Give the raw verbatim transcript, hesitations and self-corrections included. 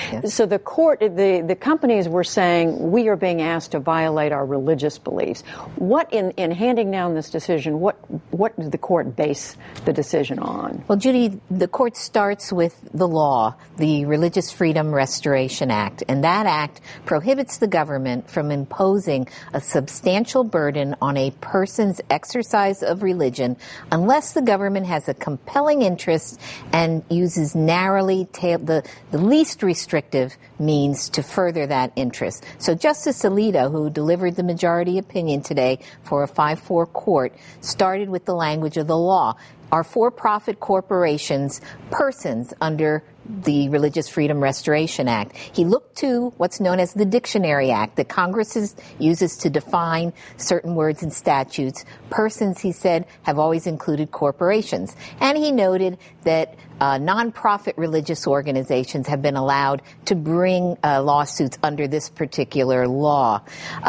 Yes. So the court, the, the companies were saying, we are being asked to violate our religious beliefs. What, in, in handing down this decision, what, what did the court base the decision on? Well, Judy, the court starts with the law, the Religious Freedom Restoration Act, and that act prohibits the government from imposing a substantial burden on a person's exercise of religion unless the government has a compelling interest and uses narrowly ta- the, the least restrictive means to further that interest. So Justice Alito, who delivered the majority opinion today for a five four court, started with the language of the law. Are for-profit corporations persons under the Religious Freedom Restoration Act? He looked to what's known as the Dictionary Act that Congress is, uses to define certain words and statutes. Persons, he said, have always included corporations. And he noted that uh, nonprofit religious organizations have been allowed to bring uh, lawsuits under this particular law. Uh,